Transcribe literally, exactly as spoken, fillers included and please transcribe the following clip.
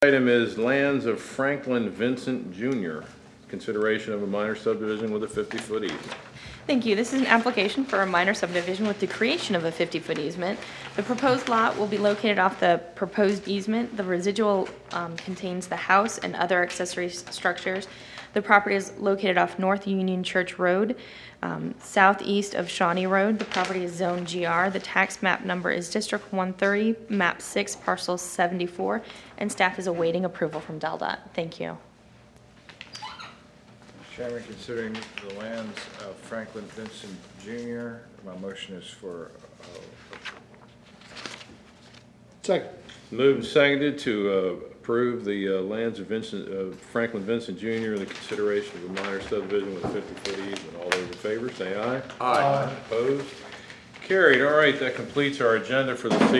Item is lands of Franklin Vincent Junior Consideration of a minor subdivision with a fifty-foot easement. Thank you. This is an application for a minor subdivision with the creation of a fifty-foot easement. The proposed lot will be located off the proposed easement. The residual um, contains the house and other accessory s- structures. The property is located off North Union Church Road, um, southeast of Shawnee Road. The property is Zone G R. The tax map number is District one thirty, Map six, Parcel seventy-four, and staff is awaiting approval from DelDOT. Thank you. Chairman, considering the lands of Franklin Vincent Junior, my motion is for, uh, Second. Moved and seconded to uh, approve the uh, lands of Vincent, uh, Franklin Vincent Junior and the consideration of a minor subdivision with a fifty-foot easement. All those in favor, say aye. Aye. Opposed? Carried. All right, that completes our agenda for this evening.